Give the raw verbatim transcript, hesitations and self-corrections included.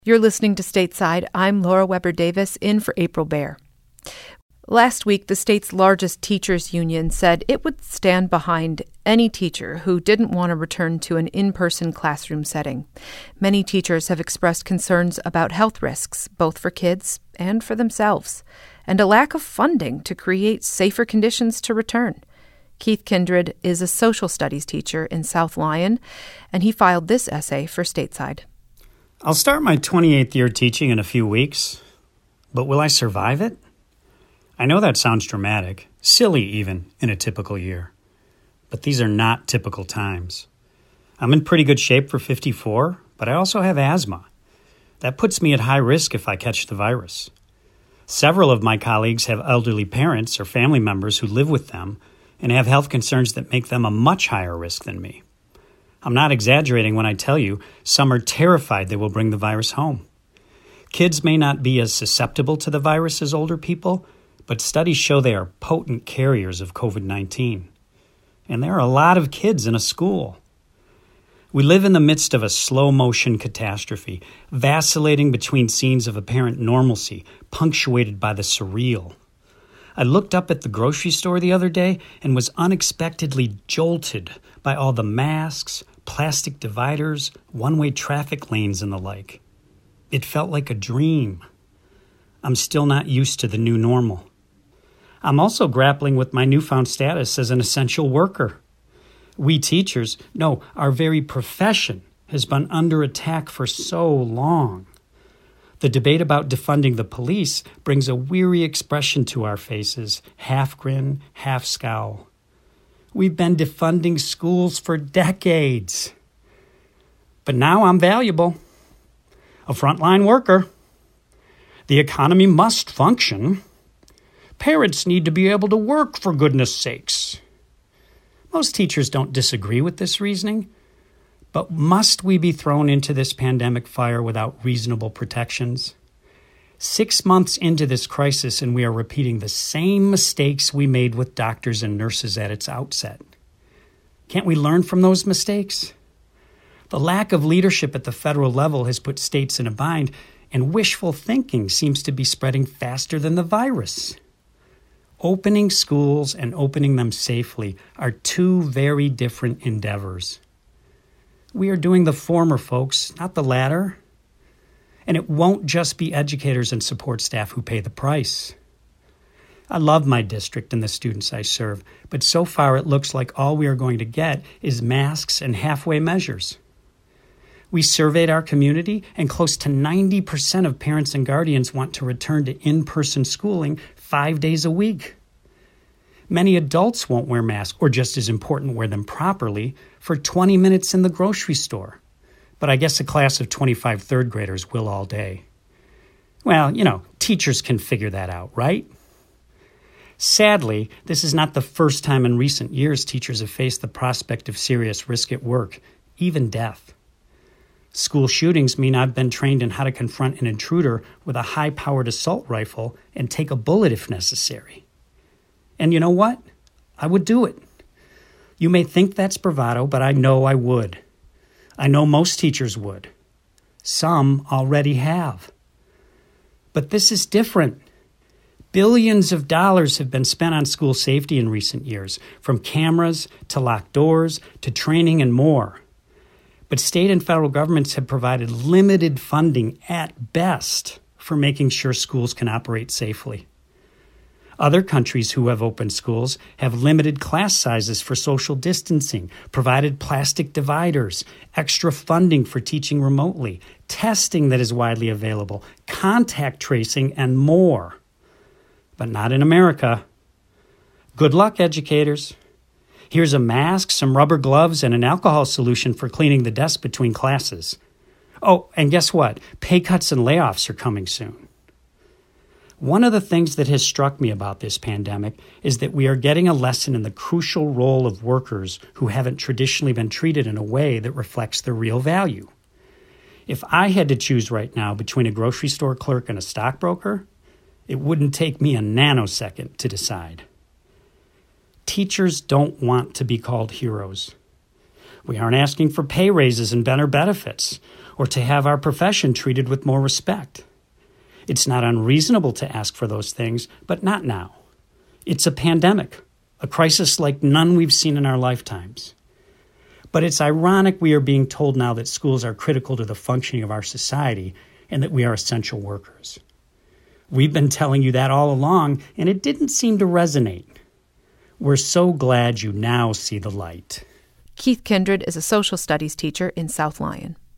You're listening to Stateside. I'm Laura Weber Davis, in for April Baer. Last week, the state's largest teachers union said it would stand behind any teacher who didn't want to return to an in-person classroom setting. Many teachers have expressed concerns about health risks, both for kids and for themselves, and a lack of funding to create safer conditions to return. Keith Kindred is a social studies teacher in South Lyon, and he filed this essay for Stateside. I'll start my twenty-eighth year teaching in a few weeks, but will I survive it? I know that sounds dramatic, silly even, in a typical year. But these are not typical times. I'm in pretty good shape for fifty-four, but I also have asthma. That puts me at high risk if I catch the virus. Several of my colleagues have elderly parents or family members who live with them and have health concerns that make them a much higher risk than me. I'm not exaggerating when I tell you some are terrified they will bring the virus home. Kids may not be as susceptible to the virus as older people, but studies show they are potent carriers of covid nineteen. And there are a lot of kids in a school. We live in the midst of a slow-motion catastrophe, vacillating between scenes of apparent normalcy, punctuated by the surreal. I looked up at the grocery store the other day and was unexpectedly jolted by all the masks, plastic dividers, one-way traffic lanes, and the like. It felt like a dream. I'm still not used to the new normal. I'm also grappling with my newfound status as an essential worker. We teachers, no, our very profession has been under attack for so long. The debate about defunding the police brings a weary expression to our faces, half grin, half scowl. We've been defunding schools for decades. But now I'm valuable. A frontline worker. The economy must function. Parents need to be able to work, for goodness sakes. Most teachers don't disagree with this reasoning. But must we be thrown into this pandemic fire without reasonable protections? Six months into this crisis, and we are repeating the same mistakes we made with doctors and nurses at its outset. Can't we learn from those mistakes? The lack of leadership at the federal level has put states in a bind, and wishful thinking seems to be spreading faster than the virus. Opening schools and opening them safely are two very different endeavors. We are doing the former, folks, not the latter. And it won't just be educators and support staff who pay the price. I love my district and the students I serve, but so far it looks like all we are going to get is masks and halfway measures. We surveyed our community, and close to ninety percent of parents and guardians want to return to in-person schooling five days a week. Many adults won't wear masks, or just as important, wear them properly, for twenty minutes in the grocery store. But I guess a class of twenty-five third graders will all day. Well, you know, teachers can figure that out, right? Sadly, this is not the first time in recent years teachers have faced the prospect of serious risk at work, even death. School shootings mean I've been trained in how to confront an intruder with a high-powered assault rifle and take a bullet if necessary. And you know what? I would do it. You may think that's bravado, but I know I would. I know most teachers would. Some already have. But this is different. Billions of dollars have been spent on school safety in recent years, from cameras to locked doors to training and more. But state and federal governments have provided limited funding at best for making sure schools can operate safely. Other countries who have opened schools have limited class sizes for social distancing, provided plastic dividers, extra funding for teaching remotely, testing that is widely available, contact tracing, and more. But not in America. Good luck, educators. Here's a mask, some rubber gloves, and an alcohol solution for cleaning the desk between classes. Oh, and guess what? Pay cuts and layoffs are coming soon. One of the things that has struck me about this pandemic is that we are getting a lesson in the crucial role of workers who haven't traditionally been treated in a way that reflects their real value. If I had to choose right now between a grocery store clerk and a stockbroker, it wouldn't take me a nanosecond to decide. Teachers don't want to be called heroes. We aren't asking for pay raises and better benefits. or to have our profession treated with more respect. It's not unreasonable to ask for those things, but not now. It's a pandemic, a crisis like none we've seen in our lifetimes. But it's ironic we are being told now that schools are critical to the functioning of our society and that we are essential workers. We've been telling you that all along, and it didn't seem to resonate. We're so glad you now see the light. Keith Kindred is a social studies teacher in South Lyon.